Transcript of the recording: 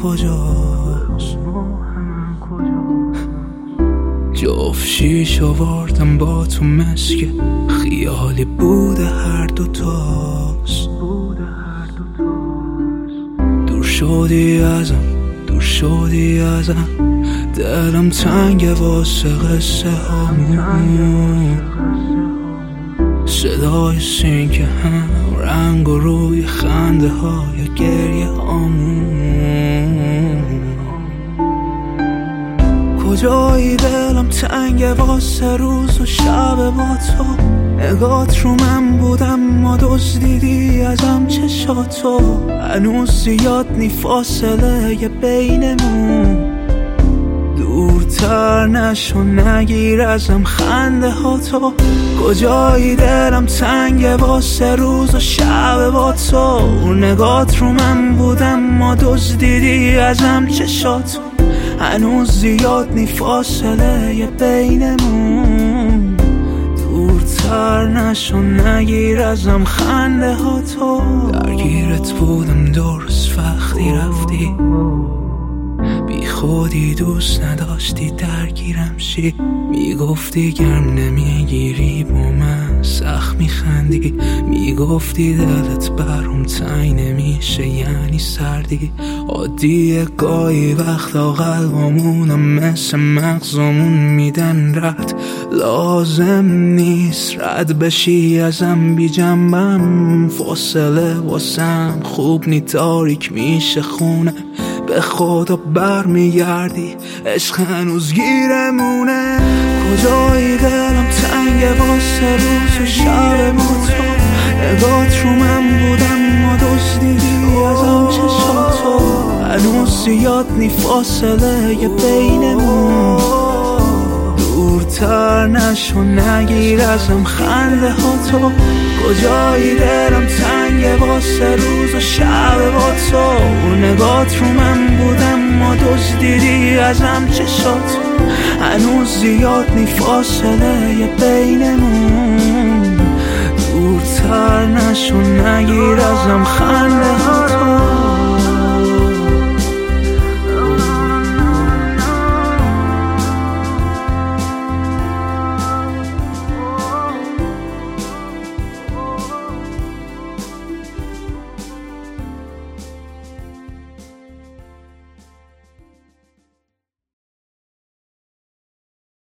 کجاست؟ جفت شیش آوردم با تو مسکه خیالی بوده هر دوتاست. دور شدی ازم دلم تنگه واسه قصه هامون. صدای سینک هم رنگ و روی خنده های گریه هامون. کجایی دلم تنگه واسه روز و شب با تو. نگات رو من بودم ما دزدیدی ازم چشاتو. هنوز زیاد نی فاصله بینمون. دورتر نشو نگیر ازم خنده ها تو. کجایی دلم تنگه واسه روز و شب با تو. نگات رو من بودم ما دزدیدی ازم چشاتو. هنوز زیاد نی فاصله بینمون. دورتر نشو نگیر ازم خنده ها تو. درگیرت بودم درست وقتی رفتی. بی خودی دوست نداشتی درگیرم شی. میگفتی گرم نمیگیری با من سخت میخندی. میگفتی دلت برام تنگ نمیشه یعنی سردی. عادیه گاهی وقتا قلبامونم مثل مغزمون میدن رد. لازم نیست رد بشی ازم بی جنبم. فاصله واسم خوب نی تاریک میشه خونه. به خدا برمیگردی عشق هنوز گیرمونه. کجایی دلم تنگه واسه روز و شب با تو. نگات رو من بودم ما دزدیدی ازم چشاتو. هنوز زیاد نی فاصله بینمون. دورتر نشو نگیر ازم خنده ها تو. کجایی دلم تنگه واسه روز و شب با تو. نگات رو من بودم ما دزدیدی ازم چشاتو. هنوز زیاد نی فاصله بینمون. دورتر نشو نگیر ازم خنده ها تو.